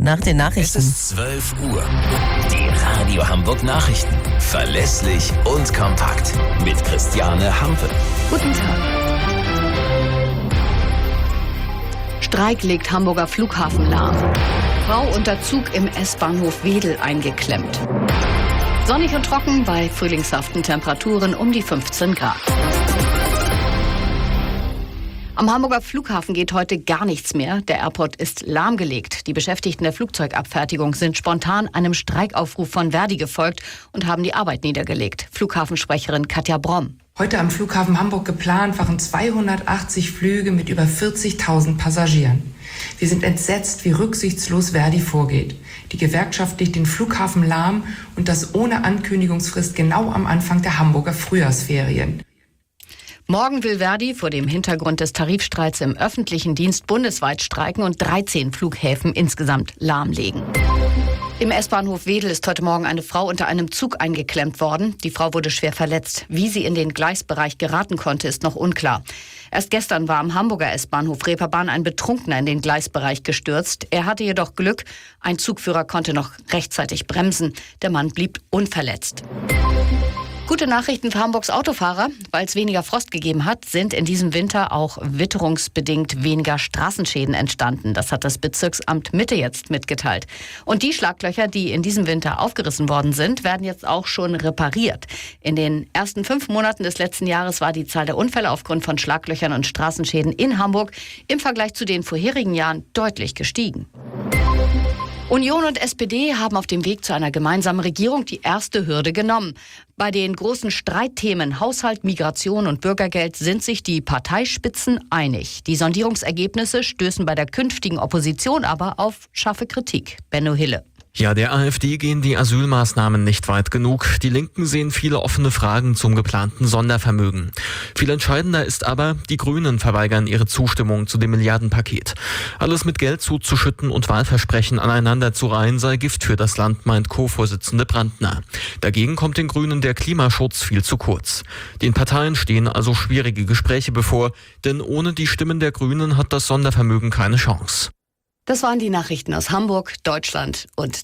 nach den Es Nachrichten. ist 12 Uhr. Die Radio Hamburg Nachrichten. Verlässlich und kompakt. Mit Christiane Hampe. Guten Tag. Streik legt Hamburger Flughafen lahm. Frau unter Zug im S-Bahnhof Wedel eingeklemmt. Sonnig und trocken bei frühlingshaften Temperaturen um die 15 Grad. Am Hamburger Flughafen geht heute gar nichts mehr. Der Airport ist lahmgelegt. Die Beschäftigten der Flugzeugabfertigung sind spontan einem Streikaufruf von Verdi gefolgt und haben die Arbeit niedergelegt. Flughafensprecherin Katja Bromm. Heute am Flughafen Hamburg geplant waren 280 Flüge mit über 40.000 Passagieren. Wir sind entsetzt, wie rücksichtslos Verdi vorgeht. Die Gewerkschaft legt den Flughafen lahm und das ohne Ankündigungsfrist genau am Anfang der Hamburger Frühjahrsferien. Morgen will Verdi vor dem Hintergrund des Tarifstreits im öffentlichen Dienst bundesweit streiken und 13 Flughäfen insgesamt lahmlegen. Im S-Bahnhof Wedel ist heute Morgen eine Frau unter einem Zug eingeklemmt worden. Die Frau wurde schwer verletzt. Wie sie in den Gleisbereich geraten konnte, ist noch unklar. Erst gestern war am Hamburger S-Bahnhof Reeperbahn ein Betrunkener in den Gleisbereich gestürzt. Er hatte jedoch Glück. Ein Zugführer konnte noch rechtzeitig bremsen. Der Mann blieb unverletzt. Gute Nachrichten für Hamburgs Autofahrer. Weil es weniger Frost gegeben hat, sind in diesem Winter auch witterungsbedingt weniger Straßenschäden entstanden. Das hat das Bezirksamt Mitte jetzt mitgeteilt. Und die Schlaglöcher, die in diesem Winter aufgerissen worden sind, werden jetzt auch schon repariert. In den ersten 5 Monaten des letzten Jahres war die Zahl der Unfälle aufgrund von Schlaglöchern und Straßenschäden in Hamburg im Vergleich zu den vorherigen Jahren deutlich gestiegen. Union und SPD haben auf dem Weg zu einer gemeinsamen Regierung die erste Hürde genommen. Bei den großen Streitthemen Haushalt, Migration und Bürgergeld sind sich die Parteispitzen einig. Die Sondierungsergebnisse stößen bei der künftigen Opposition aber auf scharfe Kritik. Benno Hille. Ja, der AfD gehen die Asylmaßnahmen nicht weit genug. Die Linken sehen viele offene Fragen zum geplanten Sondervermögen. Viel entscheidender ist aber, die Grünen verweigern ihre Zustimmung zu dem Milliardenpaket. Alles mit Geld zuzuschütten und Wahlversprechen aneinander zu reihen sei Gift für das Land, meint Co-Vorsitzende Brandner. Dagegen kommt den Grünen der Klimaschutz viel zu kurz. Den Parteien stehen also schwierige Gespräche bevor, denn ohne die Stimmen der Grünen hat das Sondervermögen keine Chance. Das waren die Nachrichten aus Hamburg, Deutschland und